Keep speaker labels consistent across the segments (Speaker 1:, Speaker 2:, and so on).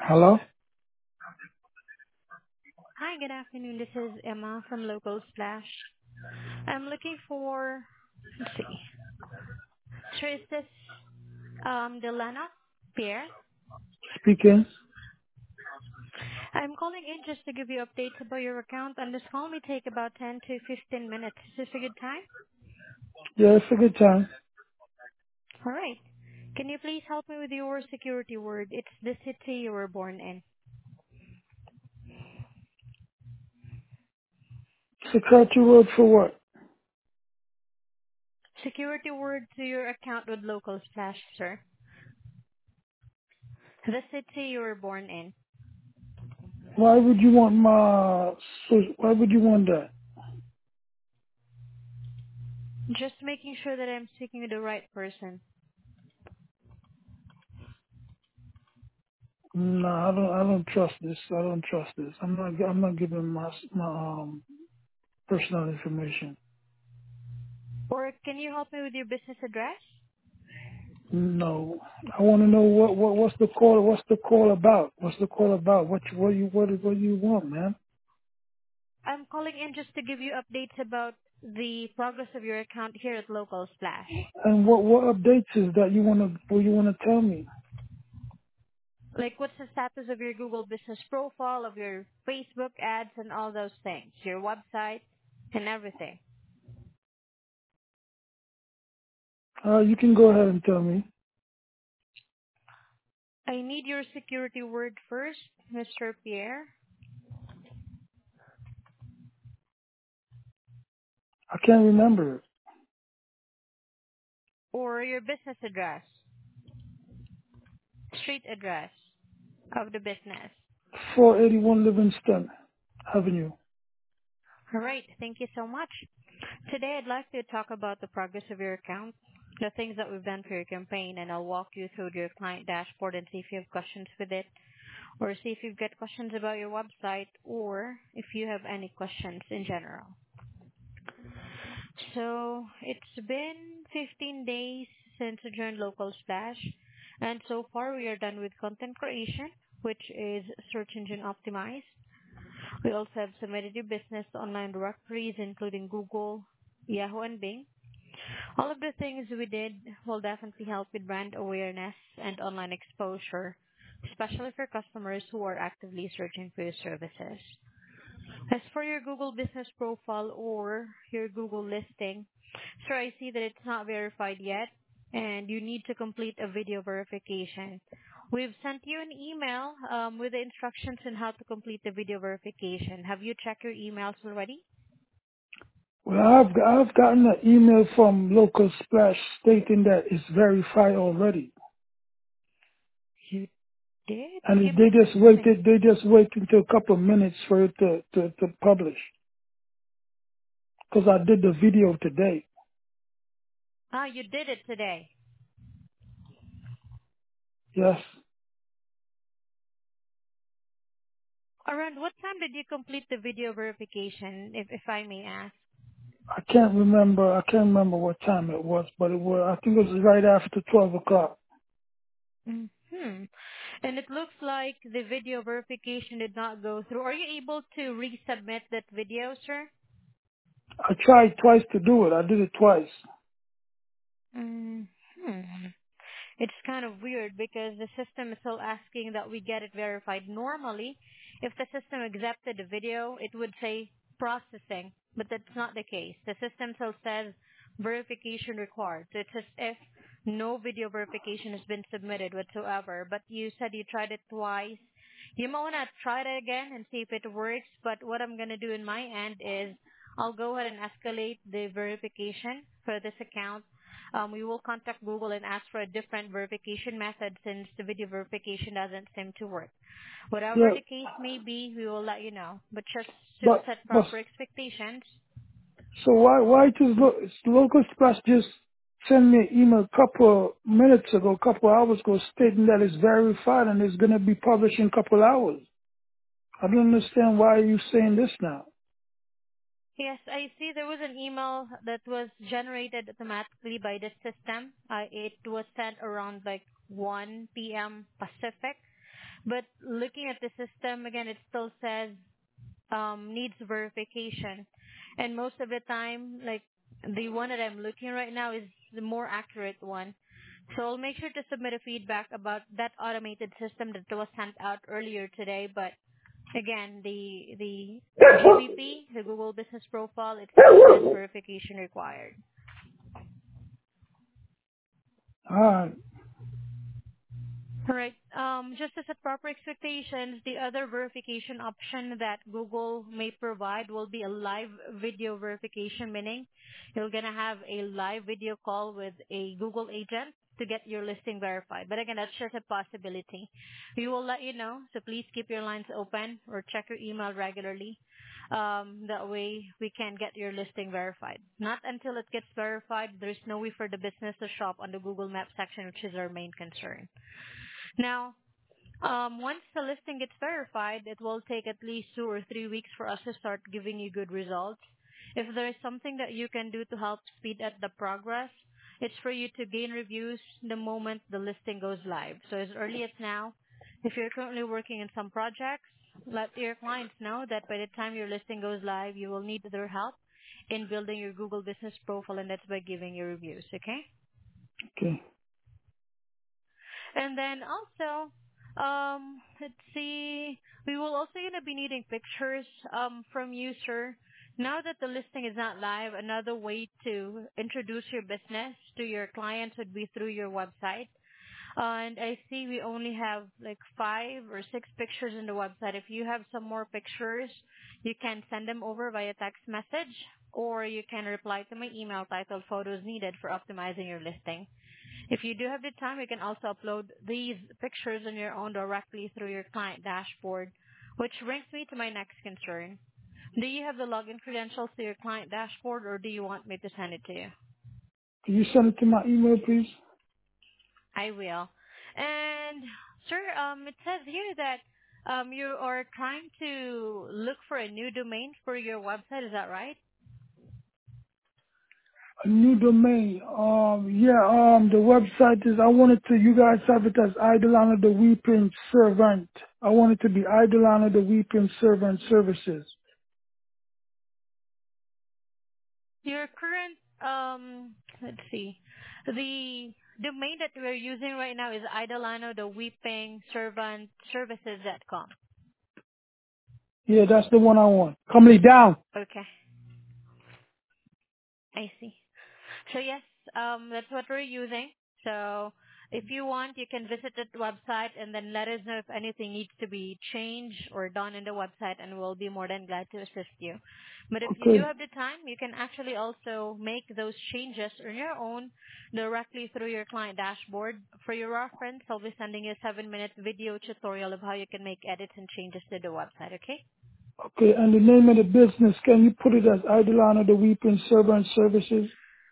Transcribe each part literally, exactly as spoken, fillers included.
Speaker 1: Hello?
Speaker 2: Hi, good afternoon. This is Emma from Local Splash. I'm looking for, let's see, sir, is this um, Delana Pierre?
Speaker 1: Speaking.
Speaker 2: I'm calling in just to give you updates about your account, and this call may take about ten to fifteen minutes. Is this a good time?
Speaker 1: Yeah, it's a good time.
Speaker 2: All right. Can you please help me with your security word? It's the city you were born in.
Speaker 1: Security word for what?
Speaker 2: Security word to your account with Local Splash, sir. The city you were born in.
Speaker 1: Why would you want my, so why would you want that?
Speaker 2: Just making sure that I'm speaking to the right person.
Speaker 1: No, I don't, I don't trust this. I don't trust this. I'm not, I'm not giving my, my, um, personal information.
Speaker 2: Or can you help me with your business address?
Speaker 1: No. I want to know what, what, what's the call, what's the call about? What's the call about? What, you- what you, what, what you want, man?
Speaker 2: I'm calling in just to give you updates about the progress of your account here at Local Splash.
Speaker 1: And what, what updates is that you want to, what you want to tell me?
Speaker 2: Like, what's the status of your Google business profile, of your Facebook ads, and all those things, your website, and everything.
Speaker 1: Uh, you can go ahead and tell me.
Speaker 2: I need your security word first, Mister Pierre,
Speaker 1: I can't remember it.
Speaker 2: or your business address, street address of the business.
Speaker 1: four eighty-one Livingston Avenue.
Speaker 2: All right, thank you so much. Today, I'd like to talk about the progress of your account, the things that we've done for your campaign, and I'll walk you through your client dashboard and see if you have questions with it, or see if you've got questions about your website, or if you have any questions in general. So, it's been fifteen days since you joined Local Splash, and so far we are done with content creation, which is search engine optimized. We also have submitted your business to online directories, including Google, Yahoo, and Bing. All of the things we did will definitely help with brand awareness and online exposure, especially for customers who are actively searching for your services. As for your Google business profile or your Google listing, sir, I see that it's not verified yet and you need to complete a video verification. We've sent you an email um, with the instructions on how to complete the video verification. Have you checked your emails already?
Speaker 1: Well, I've I've gotten an email from Local Splash stating that it's verified already,
Speaker 2: You did?
Speaker 1: and
Speaker 2: Give
Speaker 1: they
Speaker 2: me just
Speaker 1: just
Speaker 2: a minute.
Speaker 1: waited. They just waited until a couple of minutes for it to to, to publish. Because I did the video today.
Speaker 2: Ah, you did it today.
Speaker 1: Yes,
Speaker 2: Around what time did you complete the video verification, if, if I may ask?
Speaker 1: I can't remember. I can't remember what time it was, but it was. I think it was right after twelve o'clock.
Speaker 2: Hmm. And it looks like the video verification did not go through. Are you able to resubmit that video, sir?
Speaker 1: I tried twice to do it. I did it twice.
Speaker 2: Hmm. It's kind of weird because the system is still asking that we get it verified. Normally, if the system accepted the video, it would say processing, but that's not the case. The system still says verification required. So it's as if no video verification has been submitted whatsoever. But you said you tried it twice. You might want to try it again and see if it works. But what I'm going to do in my end is I'll go ahead and escalate the verification for this account. Um, we will contact Google and ask for a different verification method since the video verification doesn't seem to work. Whatever
Speaker 1: Yeah,
Speaker 2: the case may be, we will let you know. But just to
Speaker 1: but
Speaker 2: set
Speaker 1: but
Speaker 2: proper expectations.
Speaker 1: so why why does Lo- Local Splash just send me an email a couple minutes ago, a couple hours ago, stating that it's verified and it's going to be published in a couple hours? I don't understand why are you saying this now.
Speaker 2: Yes, I see there was an email that was generated automatically by the system. Uh, it was sent around like one p m. Pacific. But looking at the system, again, it still says um, needs verification. And most of the time, like the one that I'm looking right now is the more accurate one. So I'll make sure to submit a feedback about that automated system that was sent out earlier today. But again, the the G B P, the Google Business Profile, it still says verification required.
Speaker 1: All right.
Speaker 2: All right. Um, just to set proper expectations, the other verification option that Google may provide will be a live video verification, meaning you're going to have a live video call with a Google agent to get your listing verified. But again, that's just a possibility. We will let you know, so please keep your lines open or check your email regularly. Um, that way we can get your listing verified. Not until it gets verified, there's no way for the business to shop on the Google Maps section, which is our main concern. Now, um, once the listing gets verified, it will take at least two or three weeks for us to start giving you good results. If there is something that you can do to help speed up the progress, it's for you to gain reviews the moment the listing goes live. So as early as now, if you're currently working in some projects, let your clients know that by the time your listing goes live, you will need their help in building your Google Business Profile, and that's by giving your reviews, okay?
Speaker 1: Okay.
Speaker 2: And then also, um, let's see, we will also gonna be needing pictures um from you, sir. Now that the listing is not live, another way to introduce your business to your clients would be through your website. Uh, and I see we only have like five or six pictures in the website. If you have some more pictures, you can send them over via text message, or you can reply to my email titled Photos Needed for Optimizing Your Listing. If you do have the time, you can also upload these pictures on your own directly through your client dashboard, which brings me to my next concern. Do you have the login credentials to your client dashboard, or do you want me to send it to you?
Speaker 1: Can you send it to my email, please?
Speaker 2: I will. And sir, um, it says here that um, you are trying to look for a new domain for your website. Is that right?
Speaker 1: A new domain. Um, yeah, um, the website is, I wanted to, you guys have it as Idolana the Weeping Servant. I want it to be Idolana the Weeping Servant Services.
Speaker 2: Your current, um, let's see, the domain that we're using right now is Idolano the Weeping Servant Services dot com.
Speaker 1: Yeah, that's the one I want. Come lay down.
Speaker 2: Okay, I see. So yes, um, that's what we're using. So if you want, you can visit that website and then let us know if anything needs to be changed or done in the website, and we'll be more than glad to assist you. But if you do
Speaker 1: Okay.
Speaker 2: have the time, you can actually also make those changes on your own directly through your client dashboard. For your reference, I'll be sending you a seven-minute video tutorial of how you can make edits and changes to the website, okay?
Speaker 1: Okay, and the name of the business, can you put it as Idolana the Weeping Servant Services?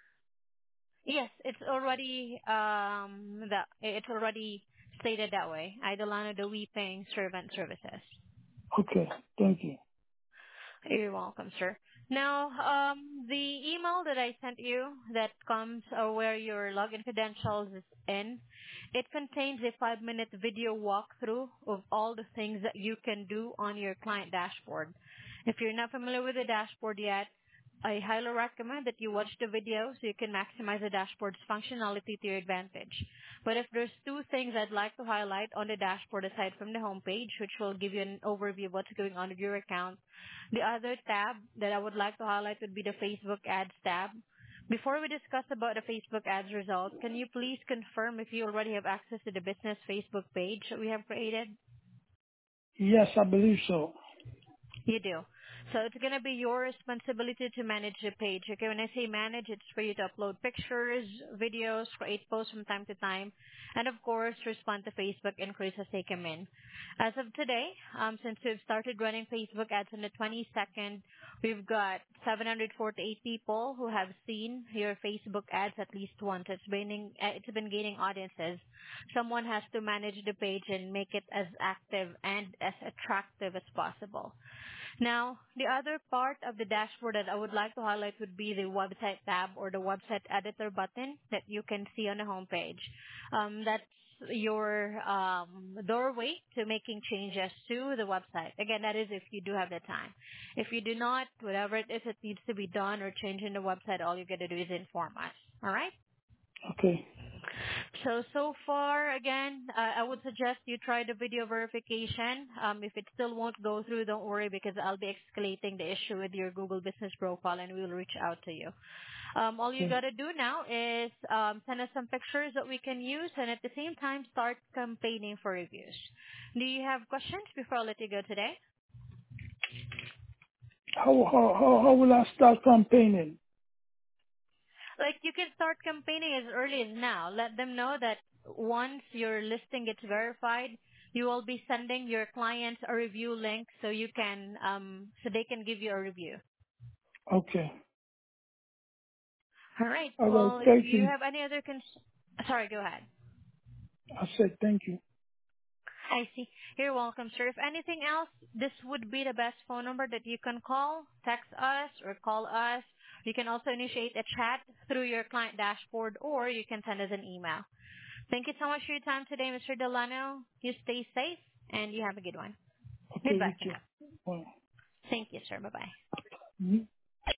Speaker 2: Yes, it's already um that it's already stated that way. Idolano the Weeping Servant Services.
Speaker 1: Okay, thank you.
Speaker 2: You're welcome, sir. Now, um, the email that I sent you that comes uh, where your login credentials is in, it contains a five-minute video walkthrough of all the things that you can do on your client dashboard. If you're not familiar with the dashboard yet, I highly recommend that you watch the video so you can maximize the dashboard's functionality to your advantage. But if there's two things I'd like to highlight on the dashboard aside from the homepage, which will give you an overview of what's going on with your account, the other tab that I would like to highlight would be the Facebook Ads tab. Before we discuss about the Facebook Ads results, can you please confirm if you already have access to the business Facebook page that we have created?
Speaker 1: Yes, I believe so.
Speaker 2: You do. So it's going to be your responsibility to manage the page. Okay, when I say manage, it's for you to upload pictures, videos, create posts from time to time, and of course, respond to Facebook inquiries as they come in. As of today, um, since we've started running Facebook ads on the twenty-second, we've got seven hundred forty-eight people who have seen your Facebook ads at least once. It's been, it's been gaining audiences. Someone has to manage the page and make it as active and as attractive as possible. Now, the other part of the dashboard that I would like to highlight would be the website tab or the website editor button that you can see on the homepage. Um, that's your um, doorway to making changes to the website. Again, that is if you do have the time. If you do not, whatever it is that needs to be done or changing the website, all you got to do is inform us. All right?
Speaker 1: Okay.
Speaker 2: So, so far, again, uh, I would suggest you try the video verification. Um, if it still won't go through, don't worry because I'll be escalating the issue with your Google Business Profile and we'll reach out to you. Um, all you
Speaker 1: Okay.
Speaker 2: got to do now is um, send us some pictures that we can use and at the same time start campaigning for reviews. Do you have questions before I let you go today?
Speaker 1: How how how how will I start campaigning?
Speaker 2: Like you can start campaigning as early as now. Let them know that once your listing gets verified, you will be sending your clients a review link so you can um so they can give you a review.
Speaker 1: Okay.
Speaker 2: All right.
Speaker 1: All right.
Speaker 2: Well, if
Speaker 1: Thank
Speaker 2: you
Speaker 1: you.
Speaker 2: have any other cons- sorry, go ahead.
Speaker 1: I said thank you.
Speaker 2: I see. You're welcome, sir. If anything else, this would be the best phone number that you can call, text us, or call us. You can also initiate a chat through your client dashboard, or you can send us an email. Thank you so much for your time today, Mister Delano. You stay safe, and you have a good one.
Speaker 1: Okay. You
Speaker 2: Goodbye for
Speaker 1: too.
Speaker 2: now.
Speaker 1: Well,
Speaker 2: Thank you, sir. Bye-bye.
Speaker 1: mhm.